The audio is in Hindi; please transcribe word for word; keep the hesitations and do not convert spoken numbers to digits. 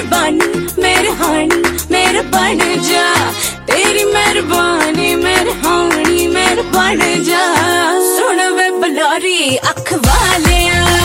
मेहरबानी मेरे हानी मेरे बन जा, तेरी मेहरबानी मेरे हानी मेरे बन जा। सुन वे बलारी अख वालिया